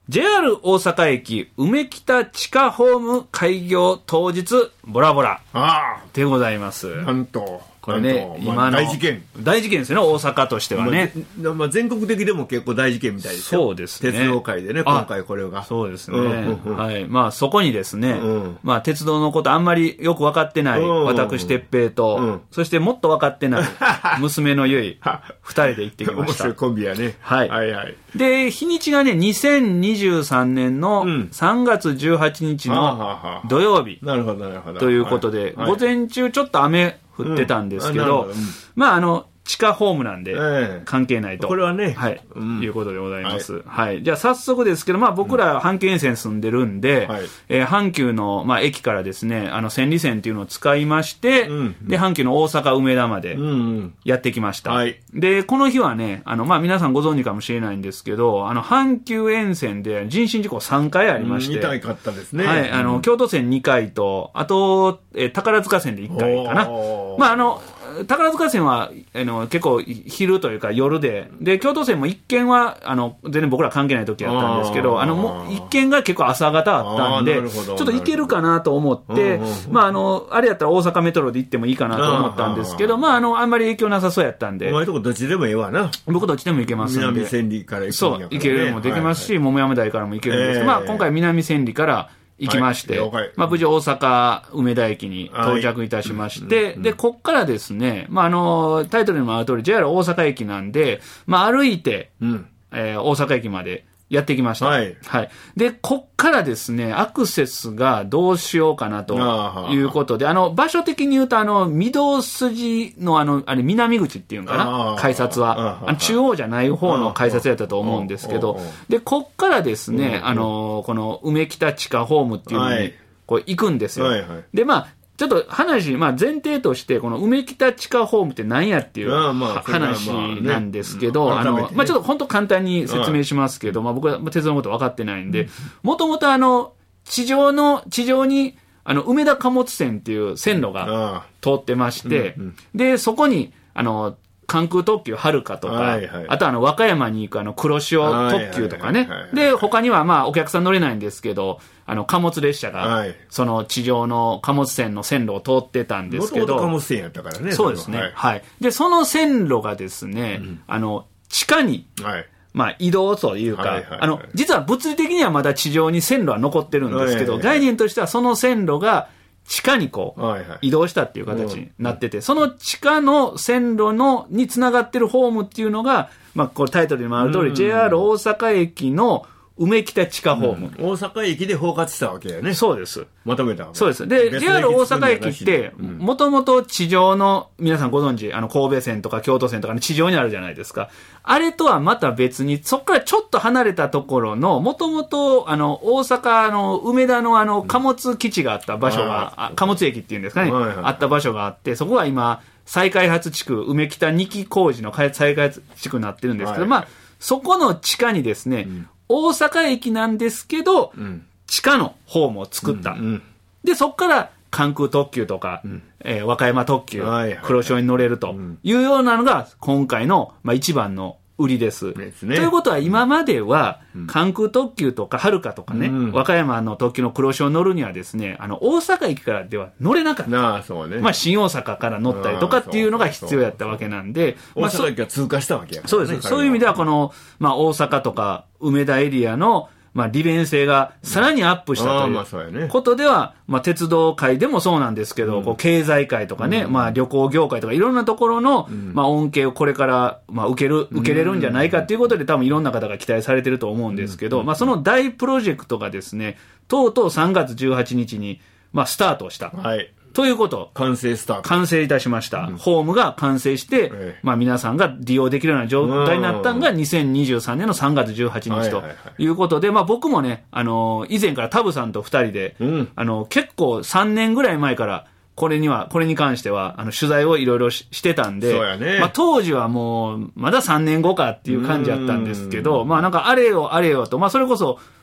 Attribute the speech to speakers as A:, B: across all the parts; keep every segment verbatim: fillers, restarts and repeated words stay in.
A: ジェイアール 大阪駅梅北地下ホーム開業当日ボラボラでございます。
B: なんと
A: これね、今の、まあ、
B: 大事件
A: 大事件ですよね、大阪としてはね、
B: まあまあ、全国的でも結構大事件みたいですよ。
A: そうですね、
B: 鉄道界でね、今回これが
A: そうですね、
B: うんうんうん、
A: はい、まあそこにですね、
B: うん、
A: まあ鉄道のことあんまりよく分かってない、うん、私哲平と、うん、そしてもっと分かってない娘のゆい二人で行ってきました。
B: 面白いコンビやね、
A: はい、
B: はいはい。
A: で日にちがねにせんにじゅうさんねんのさんがつじゅうはちにちの土曜日、
B: うん、なるほどなるほど
A: ということで、はいはい、午前中ちょっと雨降ってたんですけど、うん、まああの地下ホームなんで関係ないと、
B: えー、これはね、
A: はい、うん、いうことでございます、はいはい、じゃあ早速ですけど、まあ、僕ら阪急沿線住んでるんで、うん、えー、阪急の、まあ、駅からですねあの千里線っていうのを使いまして、うん、で阪急の大阪梅田までやってきました、うんうん、はい、でこの日はねあの、まあ、皆さんご存知かもしれないんですけどあの阪急沿線で人身事故さんかいありまして、
B: うん、にかいかったですね、
A: はい、あの京都線にかいとあと、えー、宝塚線でいっかいかな、まああの宝塚線はあの結構昼というか夜で、で京都線も一件はあの全然僕ら関係ない時やったんですけど、あのもう一件が結構朝方あったんで、ちょっと行けるかなと思って、まああのあれやったら大阪メトロで行ってもいいかなと思ったんですけど、まああのあんまり影響なさそうやったんで、
B: お前とこどっちでもいいわな。
A: 僕どっちでも行けますんで、
B: 南千里から行くんやからね、
A: そう行けるもできますし、はいはい、桃山台からも行けるんですけど、えー、まあ今回南千里から行きまして、はい、まあ、無事大阪梅田駅に到着いたしまして、はい、で、こっからですね、まあ、あの、タイトルにもある通り ジェイアール 大阪駅なんで、まあ、歩いて、うん、えー、大阪駅までやってきました。はい。はい。で、こっからですね、アクセスがどうしようかなということで、あの、場所的に言うと、あの、御堂筋のあの、あれ、南口っていうんかな、改札は。あの中央じゃない方の改札やったと思うんですけど、で、こっからですね、あの、この梅北地下ホームっていうのに、こう行くんですよ。はいはい、で、まあ、ちょっと話、まあ、前提として、この梅北地下ホームって何やっていう話なんですけど、あの、まあ、ちょっと本当簡単に説明しますけど、まあ、僕は鉄道のこと分かってないんで、もともとあの、地上の、地上に、あの、梅田貨物線っていう線路が通ってまして、で、そこに、あの、関空特急はるかとか、はいはい、あとあの和歌山に行くあの黒潮特急とかね、で他にはまあお客さん乗れないんですけど、あの貨物列車がその地上の貨物線の線路を通ってたんですけど、
B: 元々貨物線やったからね。
A: そうですね。はい。はい、でその線路がですね、うん、あの地下に、はい、まあ移動というか、はいはいはい、あの実は物理的にはまだ地上に線路は残ってるんですけど、はいはいはい、概念としてはその線路が地下にこう、はいはい、移動したっていう形になってて、うん、その地下の線路のにつながってるホームっていうのが、まあ、これタイトルにもある通り、ジェイアール 大阪駅の梅北地下ホーム、
B: うん、大阪駅で包括したわけやね。
A: そうです。
B: まとめたわけ。
A: そうです。で、ジェイアール 大阪駅って、もともと地上の、皆さんご存知、あの、神戸線とか京都線とかの地上にあるじゃないですか。あれとはまた別に、そこからちょっと離れたところの、もともと、あの、大阪の梅田のあの、貨物基地があった場所が、うん、貨物駅っていうんですかね、はいはいはい、あった場所があって、そこは今、再開発地区、梅北に期工事の再開発地区になってるんですけど、はいはい、まあ、そこの地下にですね、うん、大阪駅なんですけど、うん、地下のホームを作った。うんうん、で、そこから関空特急とか、うんえー、和歌山特急、はいはいはい、黒潮に乗れるというようなのが今回の、まあ、一番の売りです。ですね、ということは今までは、うん、関空特急とかはるかとかね、うん、和歌山の特急の黒潮に乗るにはですね、あの大阪駅からでは乗れなかった。
B: あそうね、
A: まあ新大阪から乗ったりとかっていうのが必要やったわけなんで、
B: まあ、大阪駅が通過したわけやからね。
A: そうです。そういう意味ではこの、まあ大阪とか梅田エリアのまあ、利便性がさらにアップしたということでは、まあ、鉄道界でもそうなんですけど、うん、こう経済界とかね、うん、まあ、旅行業界とかいろんなところの、うん、まあ、恩恵をこれから、まあ、受ける、受けれるんじゃないかということで、多分いろんな方が期待されてると思うんですけど、うん、まあ、その大プロジェクトがですね、とうとうさんがつじゅうはちにちに、まあ、スタートした。はい。ということ。
B: 完成スタート。
A: 完成いたしました。うん、ホームが完成して、ええ、まあ皆さんが利用できるような状態になったのがにせんにじゅうさんねんのさんがつじゅうはちにちということで、まあ僕もね、あのー、以前からタブさんとふたりで、うん、あのー、結構さんねんぐらい前から、これには、これに関しては、あの、取材をいろいろしてたんで、
B: そうやね。
A: まあ当時はもう、まださんねんごかっていう感じだったんですけど、まあなんかあれよあれよと、まあそれこそ、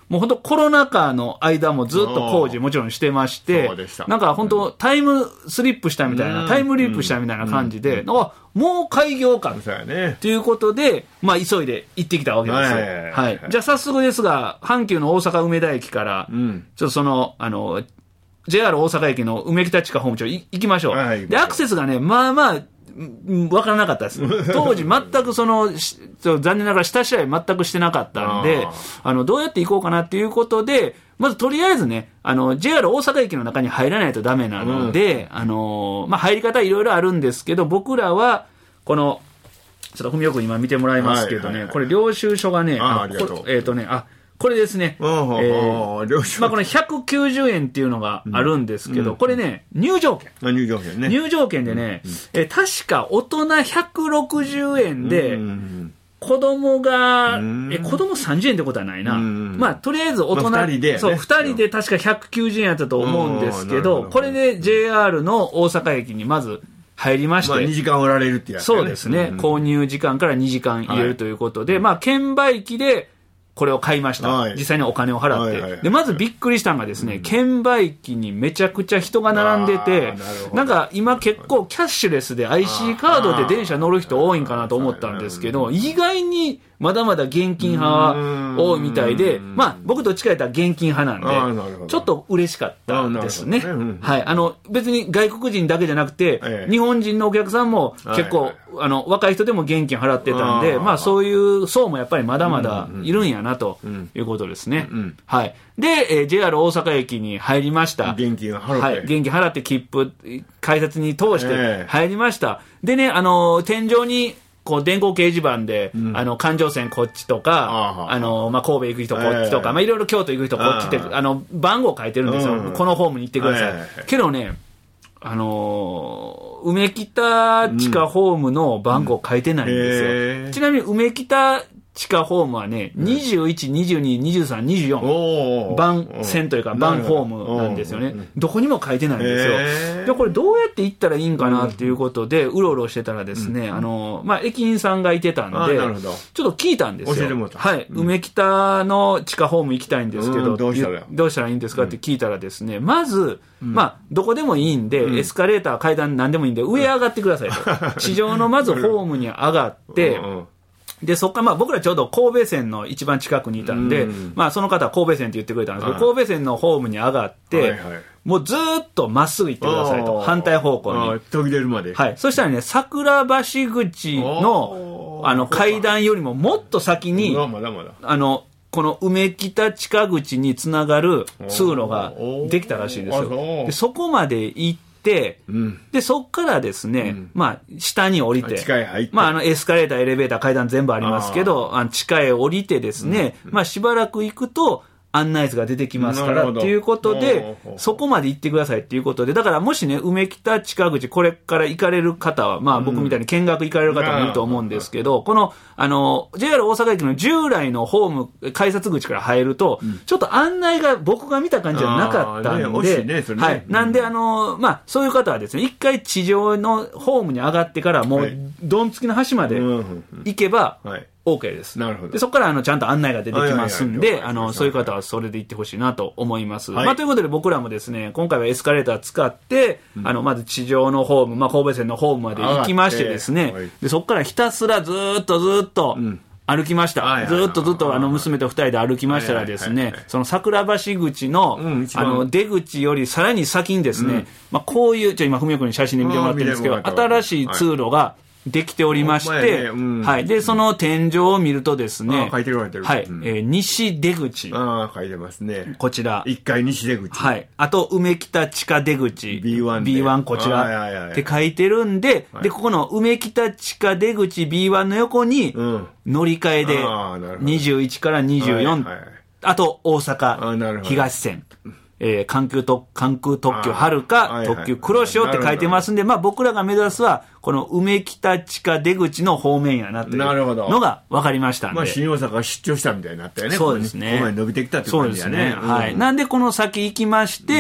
A: もう本当コロナ禍の間もずっと工事もちろんしてまして、なんか本当タイムスリップしたみたいな、うん、タイムリープしたみたいな感じで、うんうん、あもう開業かということで、まあ急いで行ってきたわけですよ。はいはい。じゃあ早速ですが、阪急の大阪梅田駅から、うん、ちょっとその、あの、ジェイアール 大阪駅の梅北地下ホーム長行きましょう。はい、で、アクセスがね、まあまあ、わからなかったです。当時全くその、残念ながら下試合全くしてなかったんで、あの、どうやって行こうかなっていうことで、まずとりあえずね、あの、ジェイアール 大阪駅の中に入らないとダメなので、うん、あの、まあ、入り方いろいろあるんですけど、僕らは、この、ちょっと文雄君今見てもらいますけどね、はいはいはい、これ領収書がね、
B: あありがとう。
A: えっ、ー、とね、あ、これですね。えー、まあこのひゃくきゅうじゅうえんっていうのがあるんですけど、うん、これね、入場券。
B: 入場券ね。
A: 入場券でね、うんうん、えー、確か大人ひゃくろくじゅうえんで、うんうん、子供が、うん、え、子供さんじゅうえんってことはないな。うん、まあとりあえず大人、まあ、ふたりで、ね、そう、ふたりで確かひゃくきゅうじゅうえんやったと思うんですけど、これで ジェイアール の大阪駅にまず、入りまして。まあ
B: にじかんおられるってやつ、ね、
A: そうですね、うん。購入時間からにじかん入れるということで、はい、まあ券売機で、これを買いました、はい、実際にお金を払って、はいはいはい、でまずびっくりしたのがですね、うん、券売機にめちゃくちゃ人が並んでて、な, なんか今結構キャッシュレスで アイシー カードで電車乗る人多いんかなと思ったんですけど、意外にまだまだ現金派は多いみたいで、まあ僕と近いとは現金派なんでちょっと嬉しかったですね。はい、あの別に外国人だけじゃなくて、ええ、日本人のお客さんも結構、はいはい、あの若い人でも現金払ってたんで、まあそういう層もやっぱりまだまだいるんやなということですね。うんうん、はい。で、えー、ジェイアール 大阪駅に入りました。
B: 現金払って、
A: はい、現金払って切符改札に通して入りました。えー、でね、あの天井にこう電光掲示板で、うん、あの環状線こっちとか、あのまあ、神戸行く人こっちとか、えー、まあいろいろ京都行く人こっちってあの番号書いてるんですよ、うん、このホームに行ってください、えー、けどね、あのー、梅北地下ホームの番号書いてないんですよ、うんえー、ちなみに梅北地下ホームはね、にじゅういち、にじゅうに、にじゅうさん、にじゅうよん番線というか番ホームなんですよね。どこにも書いてないんですよ。えー、でこれどうやって行ったらいいんかなっていうことでうろうろしてたらですね、うん、あのまあ駅員さんがいてたんで、ちょっと聞いたんですよ。
B: 教えてもらった。
A: はい、うん、梅北の地下ホーム行きたいんですけど、うん、どうしたらどうしたらいいんですかって聞いたらですね、まず、うん、まあどこでもいいんで、うん、エスカレーター階段何でもいいんで上上がってくださいと。地上のまずホームに上がって。うんうん、で、そっから、まあ僕らちょうど神戸線の一番近くにいたんで、うん、まあその方は神戸線って言ってくれたんですけど、神戸線のホームに上がって、はいはい、もうずーっとまっすぐ行ってくださいと。反対方向に。
B: 途切れるまで。
A: はい。そしたらね、桜橋口の、あの階段よりももっと先に、
B: まだまだ
A: あの、この梅北地下口につながる通路ができたらしいんですよ。で、そこまで行って、で、うん、で、そっからですね、うん、まあ、下に降りて、
B: 地下へ入って、
A: まあ、あの、エスカレーター、エレベーター、階段全部ありますけど、あの地下へ降りてですね、うん、まあ、しばらく行くと、案内図が出てきますからっていうことで、そこまで行ってくださいっていうことで、だからもしね、梅北地下口、これから行かれる方は、まあ僕みたいに見学行かれる方もいると思うんですけど、この、あの、ジェイアール 大阪駅の従来のホーム、改札口から入ると、ちょっと案内が僕が見た感じじゃなかったんで、はい。なんで、あの、まあそういう方はですね、一回地上のホームに上がってから、もう、どんつきの端まで行けば、OK です。
B: なるほど。
A: で、そこからあのちゃんと案内が出てきますんで、あの、そういう方はそれで行ってほしいなと思います。はい、まあ、ということで僕らもですね、今回はエスカレーター使って、うん、あの、まず地上のホーム、まあ、神戸線のホームまで行きましてですね、はい、で、そこからひたすらずーっとずーっと、うん歩きました。ずーっとずっとあの娘と二人で歩きましたらですね、その桜橋口の、うん、あの出口よりさらに先にですね、うん、まあこういう、ちょ今文雄君に写真で見てもらってるんですけど、新しい通路ができておりまして、ねうん、はい。で、その天井を見るとですね、
B: 書いてる書いてる。
A: はい。うん、えー、西出口。
B: ああ、書いてますね。
A: こちら。
B: いっかい西出口。
A: はい。あと、梅北地下出口。
B: ビーワン
A: ビーワン こちら。って書いてるんで、はい、で、ここの梅北地下出口 ビーワン の横に、乗り換えで、にじゅういちからにじゅうよん。はいはい、あと、大阪東線。えー、関空特、関空特急はるか、特急黒潮って書いてますんで、まあ僕らが目指すは、この梅北地下出口の方面やなというのが分かりましたんで。
B: まあ新大阪が出張したみたいになったよね。
A: そうですね。
B: ここまで伸びてきたって感じだね。
A: そうですね。はい。なんでこの先行きまして、うんうん、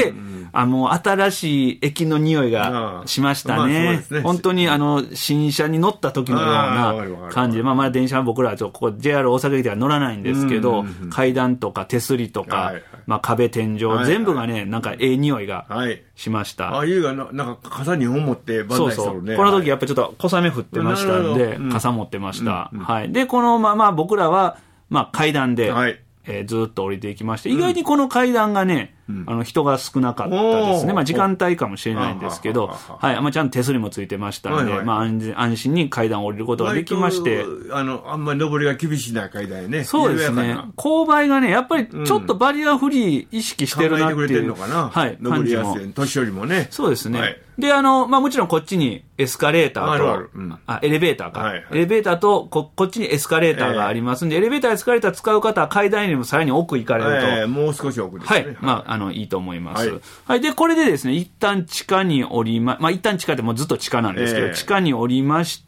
A: あもう新しい駅の匂いがしましたね。まあね、本当にあの新車に乗った時のような感じで、まあ、まだ電車は僕らはここ ジェイアール 大阪駅では乗らないんですけど、階段とか手すりとか、はいはい、まあ、壁天井、はいはい、全部がねなんかええ匂いがしました。はい、
B: ああいうがななんか傘にほん持ってバンダイしたのね。そうそう、
A: この時やっぱりちょっと小雨降ってましたんで、うん、傘持ってました。うんうん、はい。でこのまま僕らはまあ階段で、はい、えー、ずっと降りていきまして、意外にこの階段がね、うん、あの人が少なかったですね。まあ時間帯かもしれないんですけど、はい、まあちゃんと手すりもついてましたので、はいはい、まあ安心、安心に階段を降りることができまして、
B: あのあんまり上りが厳しいな階段やね。
A: そうですね。勾配がねやっぱりちょっとバリアフリー意識してるなっていう、うん、考えてくれてるのかな。はい、
B: 上りやすい年寄りもね。
A: そうですね。はい、であのまあもちろんこっちにエスカレーターと、あるある、うん、あエレベーターか、はいはい、エレベーターと こ, こっちにエスカレーターがありますんで、えー、エレベーターエスカレーター使う方は階段よりもさらに奥行かれると、
B: えー、もう少し奥ですね。
A: はい、まああのいいと思います。はい、はい、でこれでですね一旦地下に降りま、まあ一旦地下ってもうずっと地下なんですけど、えー、地下に降りまして、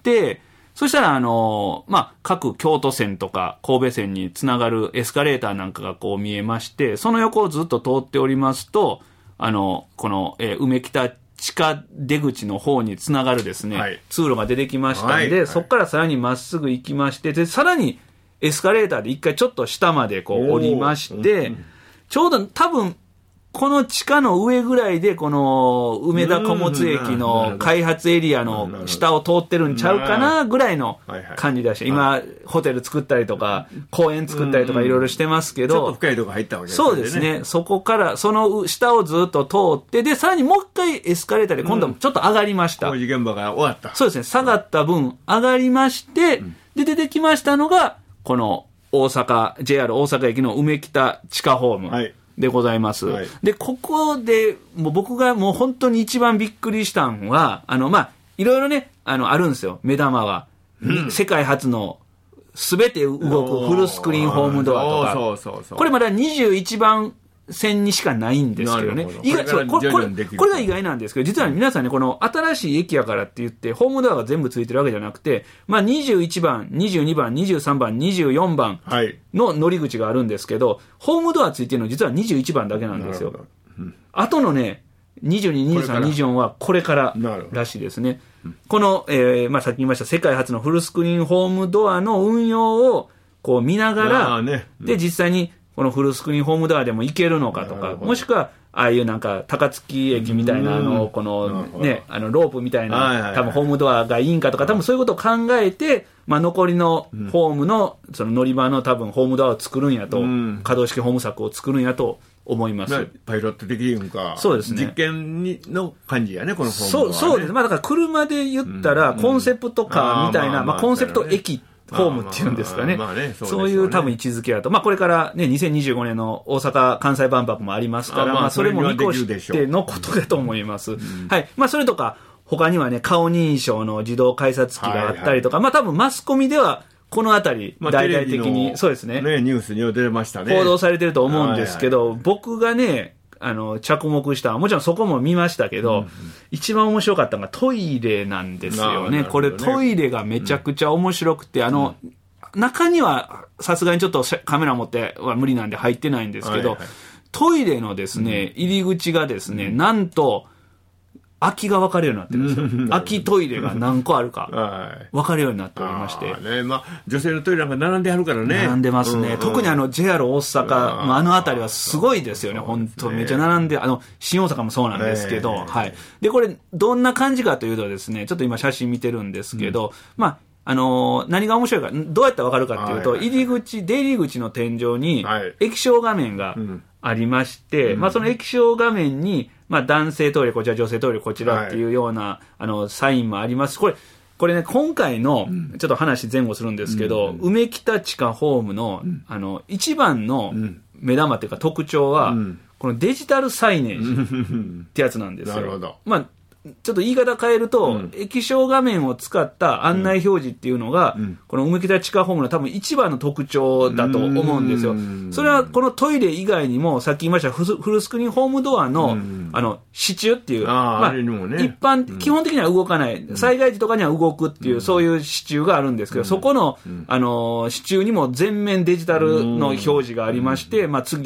A: そしたらあのまあ各京都線とか神戸線につながるエスカレーターなんかがこう見えまして、その横をずっと通っておりますと、あのこの、えー、梅北地下出口の方につながるですね、はい、通路が出てきましたんで、はいはい、そこからさらにまっすぐ行きまして、でさらにエスカレーターで一回ちょっと下までこう降りまして、ちょうど多分この地下の上ぐらいでこの梅田小物駅の開発エリアの下を通ってるんちゃうかなぐらいの感じでした。今ホテル作ったりとか公園作ったりとかいろいろしてますけど、ちょ
B: っと深いとこ入ったわけです
A: ね。そうですね。そこからその下をずっと通って、でさらにもう一回エスカレーターで今度はちょっと上がりました。
B: 工事現場が終わった。
A: そうですね。下がった分上がりまして、で出てきましたのがこの大阪 ジェイアール 大阪駅の梅北地下ホーム。はい、でございます。はい、で、ここで、もう僕がもう本当に一番びっくりしたのは、あの、まあ、いろいろね、あの、あるんですよ、目玉は。うん、世界初の、すべて動くフルスクリーンホームドアとか。そうそうそうそう、これまだにじゅういちばん線にしかないんですけどね。ど意外そうこれこれこれが意外なんですけど、実は皆さんね、この新しい駅やからって言って、ホームドアが全部ついてるわけじゃなくて、まあにじゅういちばん、にじゅうにばん、にじゅうさんばん、にじゅうよんばんの乗り口があるんですけど、はい、ホームドアついてるの実はにじゅういちばんだけなんですよ。うん、あとのね、にじゅうに、にじゅうさん、にじゅうよんはこれかららしいですね。この、えー、まあさっき言いました世界初のフルスクリーンホームドアの運用をこう見ながら、ね、うん、で、実際にこのフルスクリーンホームドアでも行けるのかとか、もしくはああいうなんか高槻駅みたいなあのこのねあのロープみたいな多分ホームドアがいいんかとか、多分そういうことを考えて、まあ残りのホームのその乗り場の多分ホームドアを作るんやと、可動式ホーム柵を作るんやと思います。
B: パイロット的にか、
A: そうですね、
B: 実験にの感じやね、このホームドアはね。
A: そうそうです。まあだから車で言ったらコンセプトカーみたいな、まあコンセプト駅ホームっていうんですかね。まあまあまあまあね、そうですよね。そういう多分位置づけだと。まあこれからね、にせんにじゅうごねんの大阪・関西万博もありますから、あまあそれも見越してのことだと思います。うん、はい。まあそれとか、他にはね、顔認証の自動改札機があったりとか、はいはい、まあ多分マスコミでは、このあたり、大々的に、まあ、そうですね。
B: ね、ニュースには出ましたね。
A: 報道されてると思うんですけど、はいはい、僕がね、あの着目したもちろんそこも見ましたけど、うんうん、一番面白かったのがトイレなんですよね。これトイレがめちゃくちゃ面白くて、うん、あの、うん、中にはさすがにちょっとカメラ持っては無理なんで入ってないんですけど、はいはい、トイレのですね、うん、入り口がですね、なんと空きが分かるようになってるんですよ。空きトイレが何個あるか分かるようになっておりまして、
B: ね、まあ、女性のトイレなんか並んであるからね。
A: 並んでますね。うんうん、特にあの ジェイアール 大阪のあの辺りはすごいですよね。本当、ね、めっちゃ並んで、あの新大阪もそうなんですけど、えー、はい。でこれどんな感じかというとですね、ちょっと今写真見てるんですけど、うん、まああのー、何が面白いか、どうやって分かるかというと、はいはい、入り口、出入り口の天井に液晶画面がありまして、はい、まあ、その液晶画面に、まあ、男性トイレこちら、女性トイレこちらっていうような、はい、あのサインもあります。これこれね、今回のちょっと話前後するんですけど、うん、梅北地下ホームの、うん、あの一番の目玉というか特徴は、うん、このデジタルサイネージってやつなんですよ。なるほど。まあちょっと言い方変えると、うん、液晶画面を使った案内表示っていうのが、うん、この梅北地下ホームの多分一番の特徴だと思うんですよ。それはこのトイレ以外にも、さっき言いましたフルスクリーンホームドアの、あの支柱っていう、あまあ、ね、一般、うん、基本的には動かない、災害時とかには動くっていう、うん、そういう支柱があるんですけど、うん、そこの、あの支柱にも全面デジタルの表示がありまして、まあ、次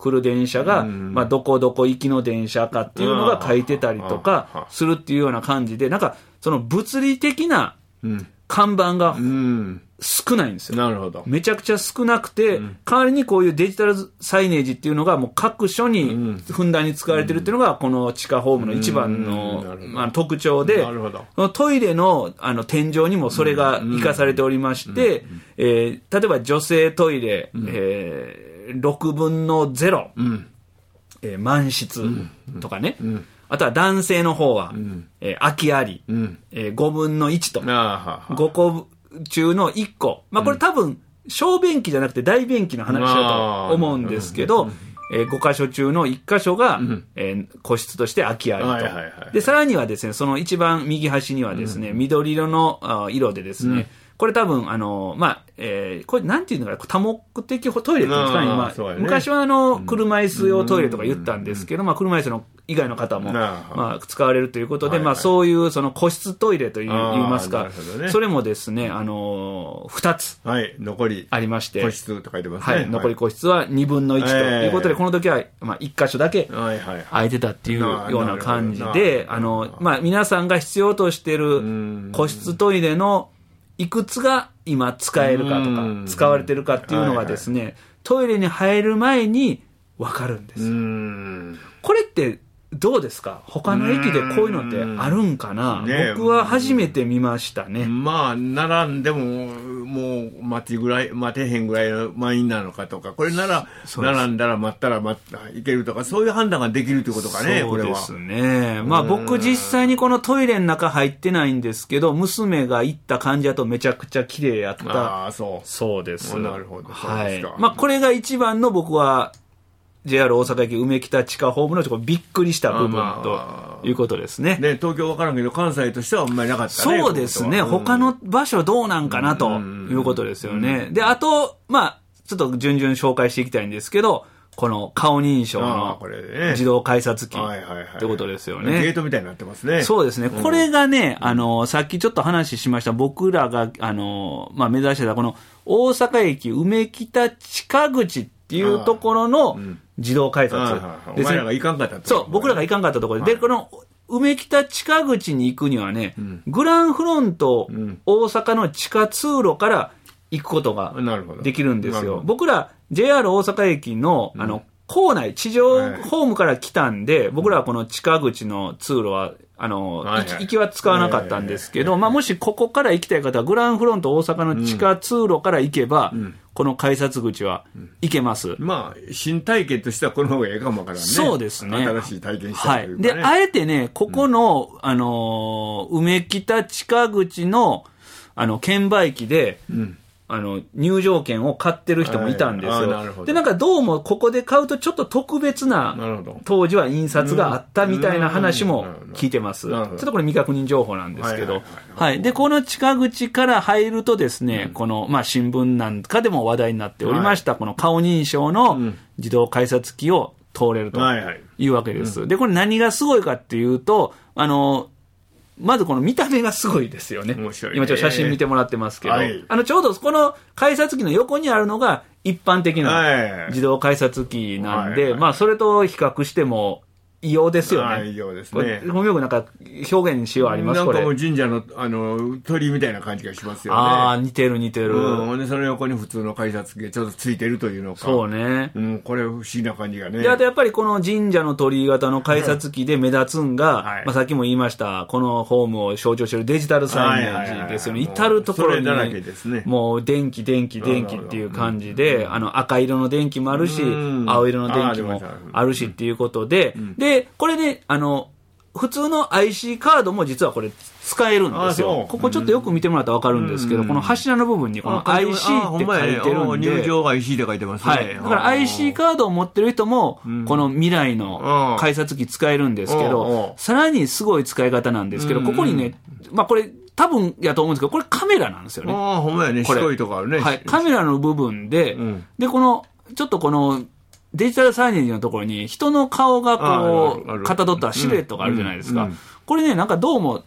A: 来る電車が、まあ、どこどこ行きの電車かっていうのが書いてたりとかするっていうような感じで、なんか、その物理的な看板が少ないんですよ。
B: なるほど。
A: めちゃくちゃ少なくて、うん、代わりにこういうデジタルサイネージっていうのがもう各所にふんだんに使われてるっていうのが、この地下ホームの一番の、まあ、特徴で、トイレの、あの天井にもそれが活かされておりまして、えー、例えば女性トイレ、えー、ろくぶんのゼロ、うんえー、満室とかね、うんうん、あとは男性の方は、うんえー、空きあり、うんえー、ごぶんのいちと、ごこ中のいっこ。まあこれ多分、小便器じゃなくて大便器の話だと思うんですけど、えー、ご箇所中のいっ箇所が、うんえー、個室として空きありと、はいはいはい。で、さらにはですね、その一番右端にはですね、うん、緑色のあ色でですね、うんこれ多分、あの、まあ、えー、これなんていうのかな、多目的トイレっていうんですかね、まあ、ね、昔はあの、車椅子用トイレとか言ったんですけど、まあ、車椅子の以外の方も、まあ、使われるということで、まあ、そういうその個室トイレといいますか、ね、それもですね、あの、二つ。
B: はい、残り。
A: ありまして。
B: 個室と書いてますね。
A: はい、残り個室はにぶんのいちということで、この時は、まあ、いっ箇所だけ空いてたっていうような感じで、あの、まあ、皆さんが必要としている個室トイレのいくつが今使えるかとか使われてるかっていうのがですね、はいはい、トイレに入る前に分かるんです。うーんこれってどうですか？他の駅でこういうのってあるんかな、ね、僕は初めて見ましたね。
B: まあ、並んでも、もう待ちぐらい、待てへんぐらいの満員なのかとか、これなら、並んだら待ったら待ったらいけるとか、そういう判断ができるということかね、これは。
A: そうですね。まあ僕実際にこのトイレの中入ってないんですけど、娘が行った感じだとめちゃくちゃ綺麗やった。
B: ああ、そう。
A: そうです。
B: なるほど。
A: はい。まあこれが一番の僕は、ジェイアール 大阪駅梅北地下ホームのちょっとびっくりした部分ということですね。
B: ね、東京分からんけど関西としてはあんまりなかったね。
A: そうですね。他の場所どうなんかなということですよね。で、あと、まあ、ちょっと順々紹介していきたいんですけど、この顔認証の自動改札機ってことですよね。
B: ゲートみたいになってますね。
A: そうですね。これがね、あの、さっきちょっと話しました僕らが、あの、まあ、目指してたこの大阪駅梅北地下口っていうところの自動改札
B: ですね。お前らが行かんかったところ。
A: そう、僕らが行かんかったところで、で、この梅北地下口に行くにはね、グランフロント大阪の地下通路から行くことができるんですよ。僕ら ジェイアール 大阪駅の、あの、構内、地上ホームから来たんで、僕らはこの地下口の通路は、あの、はいはい、行きは使わなかったんですけど、まあ、もしここから行きたい方は、グランフロント大阪の地下通路から行けば、うん、この改札口は行けます。
B: うん、まあ、新体験としてはこの方がいいかもわからんね。
A: そうですね。
B: 新しい体験したいというか、ね。
A: はい。で、あえてね、ここの、うん、あの、梅北地下口の、あの、券売機で、うんあの、入場券を買ってる人もいたんですよ。なるほど。で、なんかどうもここで買うとちょっと特別な、当時は印刷があったみたいな話も聞いてます。ちょっとこれ未確認情報なんですけど。はい。で、この地下口から入るとですね、うん、この、まあ、新聞なんかでも話題になっておりました、はい、この顔認証の自動改札機を通れるというわけです。で、これ何がすごいかっていうと、あの、まずこの見た目がすごいですよね。面白いね。今ちょっと写真見てもらってますけど、はい、あのちょうどこの改札機の横にあるのが一般的な自動改札機なんで、はいはいはい、まあそれと比較しても異様ですよね。
B: 異様ですね。
A: 本名なんか表現しようあります
B: なんかもう神社のあの鳥居みたいな感じがしますよね。
A: ああ、似てる似てる。
B: うん。で、その横に普通の改札機がちょっとついてるというのか。
A: そうね。
B: うん、これ不思議な感じがね。
A: で、あとやっぱりこの神社の鳥居型の改札機で目立つんが、はい、まあさっきも言いました、このホームを象徴しているデジタルサイネージですよね。至るところに、
B: それだらけですね。
A: もう電気、電気、電気っていう感じで、あの赤色の電気もあるし、青色の電気もあるしっていうことで、で、これね、あの、普通の アイシー カードも実はこれ使えるんですよ。ここちょっとよく見てもらったらわかるんですけど、うん、この柱の部分にこの アイシー って書いてるんで。
B: 入場 アイシー って書いてますね。
A: はい。だから アイシー カードを持ってる人も、この未来の改札機使えるんですけど、さらにすごい使い方なんですけど、ここにね、まあこれ、多分やと思うんですけど、これカメラなんですよね。
B: ああ、ほんまやね。白いとこあるね。
A: はい。カメラの部分で、うん、で、この、ちょっとこの、デジタルサイネージのところに人の顔がこう、かたどったシルエットがあるじゃないですか。これね、なんかどうも、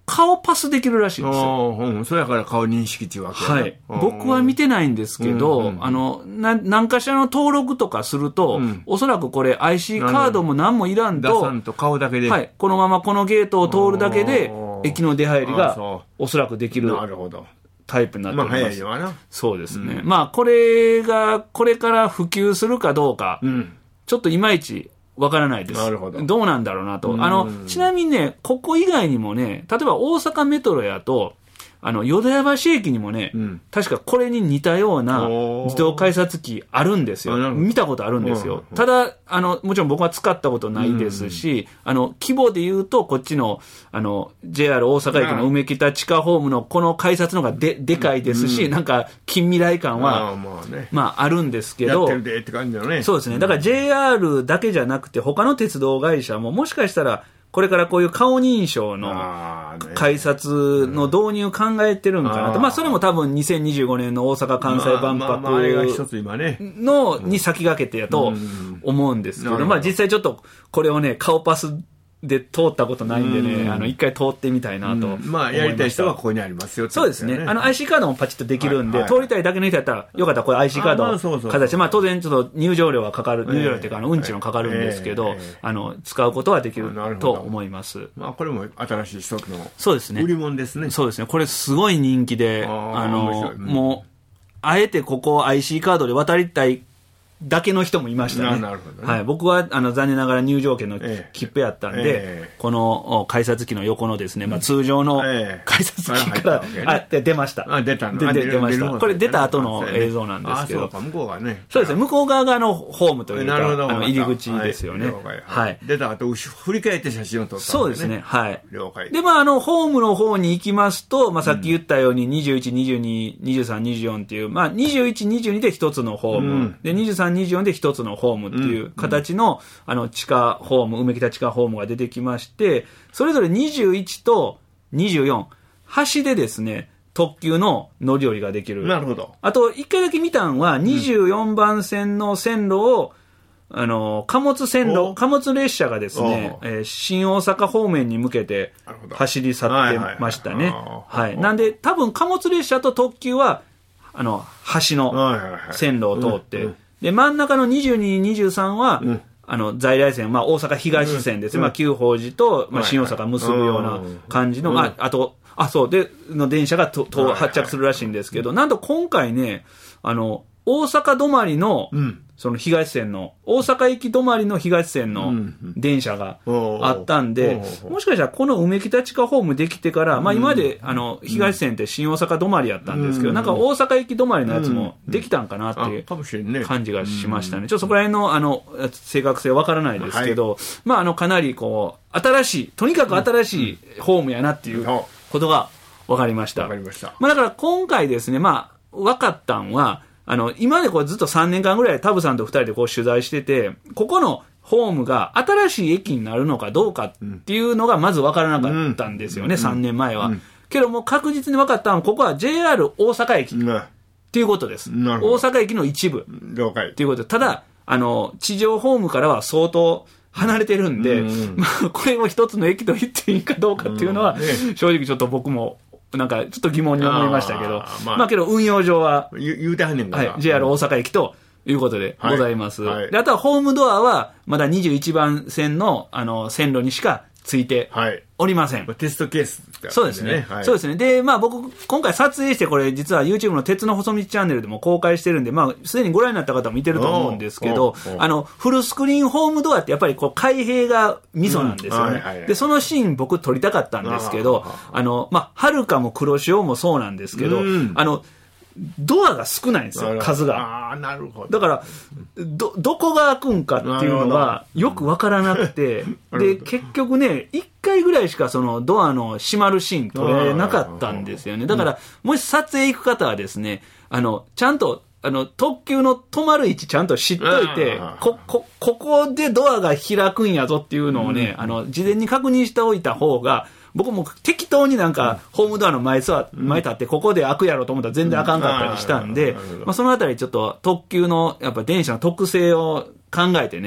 A: 顔パスできるらしいんですよ。
B: うん、それやから顔認識っていうわけや、ね、
A: はい。僕は見てないんですけど、うんうん、あの、な、何かしらの登録とかすると、うん、おそらくこれ アイシー カードも何もいらんと、
B: 出さんと顔だけで。
A: はい。このままこのゲートを通るだけで、駅の出入りがおそらくできる。
B: なるほど。
A: タイプになっております。
B: まあ早いよな。
A: そうですね。うん、まあこれが、これから普及するかどうか、うん、ちょっといまいち、わからないです。
B: なるほど。
A: どうなんだろうなと。あの、ちなみにね、ここ以外にもね、例えば大阪メトロやと、あの、淀屋橋駅にもね、うん、確かこれに似たような自動改札機あるんですよ。見たことあるんですよ。ただ、あの、もちろん僕は使ったことないですし、うん、あの、規模で言うと、こっちの、あの、ジェイアール 大阪駅の梅北地下ホームのこの改札の方がで、でかいですし、うん、なんか、近未来感は、あまあね、まあ、あるんですけど、
B: やってるでって感じだよね。
A: そうですね。だから ジェイアール だけじゃなくて、他の鉄道会社ももしかしたら、これからこういう顔認証の改札の導入考えてるんかなと。まあそれも多分にせんにじゅうごねんの大阪・関西万博のに先駆けてやと思うんですけど、まあ実際ちょっとこれをね、顔パスで通ったことないんでね、あの一回通ってみたいなと、うん、
B: まあやりたい人はここにありますよ、
A: そうですね。あの アイシー カードもパチッとできるんで、はいはい、通りたいだけの人やったらよかったらこれ アイシー カードをかざして、まあ当然ちょっと入場料はかかる、入場料っていうかあの運賃はかかるんですけど、えーえー、あの使うことはできると思います。
B: まあこれも新しい一つの
A: そうですね。
B: 売り物ですね。
A: そうですね。これすごい人気で、あ, あの、うん、もうあえてここを アイシー カードで渡りたいだけの人もいましたね。
B: なるほどね。
A: はい。僕は、あの、残念ながら入場券の切符やったんで、ええ、この改札機の横のですね、まあ通常の改札機から、ええ、あ、で出ました。
B: あ、出たの。
A: で、出ました。これ出た後の映像なんですけど。
B: あ、そうか、向こうがね。
A: そうですね。向こう側がのホームというか、あの、入り口ですよね。
B: はい。はい、出た後、振り返って写真を撮ったんですね。
A: そうですね。はい。
B: 了解。
A: で、まあ、あの、ホームの方に行きますと、まあ、さっき言ったように、にじゅういち、にじゅうに、にじゅうさん、にじゅうよんっていう、まあ、にじゅういち、にじゅうにで一つのホーム。うん、で、にじゅうさん、にじゅうよんで一つのホームっていう形の、うん、あの地下ホーム、梅北地下ホームが出てきまして、それぞれにじゅういちとにじゅうよん、端でですね、特急の乗り降りができる。
B: なるほど。
A: あと、一回だけ見たんは、にじゅうよんばん線の線路を、あの、貨物線路、貨物列車がですね、えー、新大阪方面に向けて走り去ってましたね。はい。なんで、多分貨物列車と特急は、あの、端の線路を通って、で、真ん中のにじゅうに、にじゅうさんは、うん、あの、在来線、まあ、大阪東線ですね。うん、まあ、旧宝寺と、まあ、新大阪結ぶような感じの、まあ、あと、あ、そう、で、の電車がと、と、発着するらしいんですけど、なんと今回ね、あの、大阪止まりの、うん、その東線の、大阪駅止まりの東線の電車があったんで、もしかしたらこの梅北地下ホームできてから、まあ今まであの東線って新大阪止まりやったんですけど、なんか大阪駅止まりのやつもできたんかなっていう感じがしましたね。ちょっとそこら辺のあの正確性わからないですけど、まああのかなりこう、新しい、とにかく新しいホームやなっていうことがわかりました。
B: わかりました。
A: まあだから今回ですね、まあ分かったんは、あの、今までこれずっとさんねんかんぐらいタブさんとふたりでこう取材してて、ここのホームが新しい駅になるのかどうかっていうのがまず分からなかったんですよね、うん、さんねんまえは。うん、けどもう確実に分かったのは、ここは ジェイアール 大阪駅っていうことです。うん、大阪駅の一部。
B: 了解。
A: っていうことで、ただ、あの、地上ホームからは相当離れてるんで、うん、まあ、これを一つの駅と言っていいかどうかっていうのは、うんね、正直ちょっと僕も、なんか、ちょっと疑問に思いましたけど、あまあ、まあけど運用上は、
B: 言, 言うてはんねんから。
A: はい、ジェイアール 大阪駅ということでございます。はいはい、であとはホームドアは、まだにじゅういちばん線の、あの、線路にしかついておりません。
B: はい、テストケース、
A: ね、そうですね。はい、そうですね。で、まあ僕、今回撮影してこれ実は YouTube の鉄の細道チャンネルでも公開してるんで、まあすでにご覧になった方も見てると思うんですけど、あの、フルスクリーンホームドアってやっぱりこう開閉がミソなんですよね。うんはいはいはい、で、そのシーン僕撮りたかったんですけど、あの、まあ、はるかも黒潮もそうなんですけど、うん、あの、ドアが少ないんですよ、数が。
B: ああ、なるほ
A: ど。だから、ど、どこが開くんかっていうのがよくわからなくて、で、結局ね、一回ぐらいしかそのドアの閉まるシーン撮れなかったんですよね。だから、もし撮影行く方はですね、あの、ちゃんと、あの、特急の止まる位置ちゃんと知っといて、こ、こ、ここでドアが開くんやぞっていうのをね、あの、事前に確認しておいた方が、僕も適当になんか、ホームドアの前座、前立って、ここで開くやろうと思ったら全然開かんかったりしたんで、まあそのあたりちょっと特急の、やっぱ電車の特性を考えてね、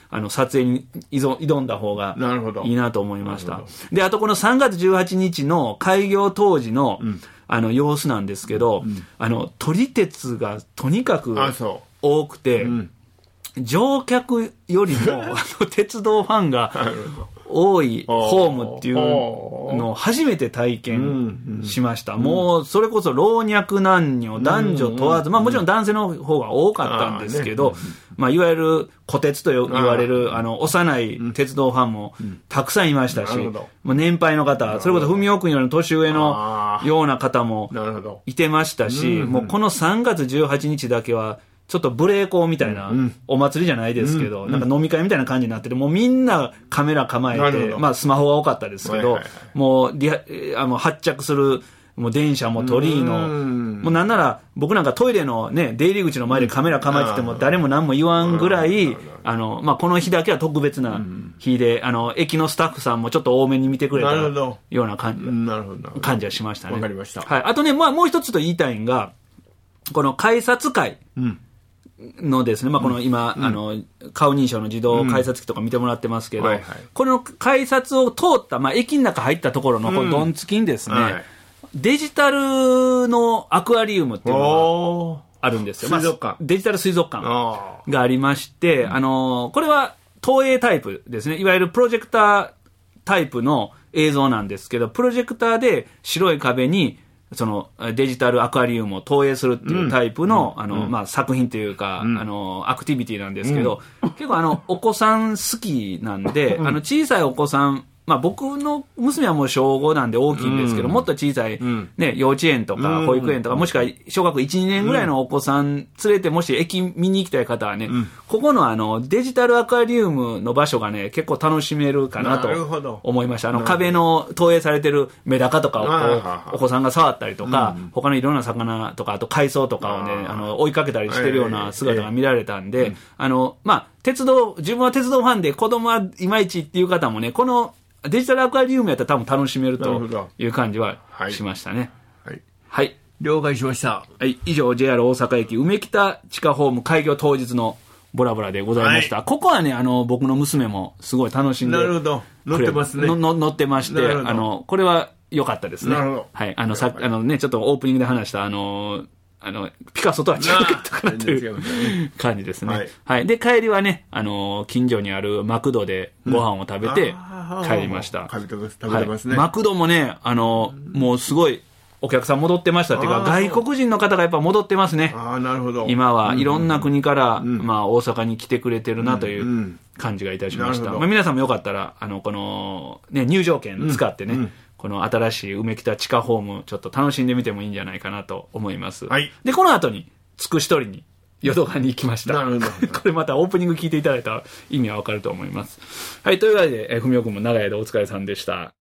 A: あの撮影に挑んだ方がいいなと思いました。で、あとこのさんがつじゅうはちにちの開業当時の、うん、あの様子なんですけど、うん、あの撮り鉄がとにかく多くて、うん、乗客よりもあの鉄道ファンが多いホームっていうのを初めて体験しました。もうそれこそ老若男女男女問わず、まあもちろん男性の方が多かったんですけど、まあいわゆる小鉄と言われるあの幼い鉄道ファンもたくさんいましたし、もう年配の方、それこそ文雄君よりの年上のような方もいてましたし、もうこのさんがつじゅうはちにちだけはちょっとブレーコーみたいな、お祭りじゃないですけど、うん、なんか飲み会みたいな感じになってて、もうみんなカメラ構えて、まあスマホが多かったですけど、はいはいはい、もうリハあの発着するもう電車も鳥居の、もうなんなら僕なんかトイレのね、出入り口の前でカメラ構えてても誰も何も言わんぐらい、あの、まあこの日だけは特別な日で、あの、駅のスタッフさんもちょっと多めに見てくれたような感じ、なるほど感じはしましたね。
B: わかりました。
A: はい。あとね、まあもう一つと言いたいのが、この改札会、うんのですね、まあ、この今、うん、あの顔認証の自動改札機とか見てもらってますけど、うんはいはい、この改札を通った、まあ、駅の中入ったところのこのドン付きにですね、うんはい、デジタルのアクアリウムっていうのがあるんですよ。
B: 水族館、まあ、
A: デジタル水族館がありまして、あのこれは投影タイプですね。いわゆるプロジェクタータイプの映像なんですけど、プロジェクターで白い壁にそのデジタルアクアリウムを投影するっていうタイプの、うん、あの、うん、まあ、作品というか、うん、あの、アクティビティなんですけど、うん、結構あの、お子さん好きなんで、うん、あの、小さいお子さん、まあ僕の娘はもう小ごなんで大きいんですけど、うん、もっと小さい、ね、幼稚園とか保育園とか、もしくは小学校いち、にねんぐらいのお子さん連れて、もし駅見に行きたい方はね、うん、ここのあの、デジタルアクアリウムの場所がね、結構楽しめるかなと思いました。あの、壁の投影されてるメダカとかをこうお子さんが触ったりとか、うん、他のいろんな魚とか、あと海藻とかをね、あの、追いかけたりしてるような姿が見られたんで、あの、まあ、鉄道、自分は鉄道ファンで子供はいまいちっていう方もね、このデジタルアクアリウムやったら多分楽しめるという感じはしましたね。
B: はい。はい。
A: はい、
B: 了解しました。
A: はい。以上 ジェイアール 大阪駅梅北地下ホーム開業当日のボラボラでございました。はい、ここはね、あの、僕の娘もすごい楽しんで。
B: なるほど。乗ってますね。
A: のの乗ってまして、あの、これは良かったですね。
B: なるほど。
A: はい。あの、さあのね、ちょっとオープニングで話した、あの、あの、ピカソとは違かったかなという感じですね。はい。はい。で、帰りはね、あの、近所にあるマクドでご飯を食べて帰りました。
B: 食べてます、食べてますね。
A: マクドもね、あの、もうすごいお客さん戻ってましたっていうか、外国人の方がやっぱ戻ってますね。
B: ああ、なるほど。
A: 今はいろんな国から、まあ、大阪に来てくれてるなという感じがいたしました。まあ、皆さんもよかったら、あの、この、ね、入場券使ってね、この新しい梅北地下ホーム、ちょっと楽しんでみてもいいんじゃないかなと思います。
B: はい。
A: で、この後に、つくし取りに、淀川に行きました。
B: なるほど。
A: これまたオープニング聞いていただいたら意味はわかると思います。はい、というわけで、ふみおくんも長い間お疲れさんでした。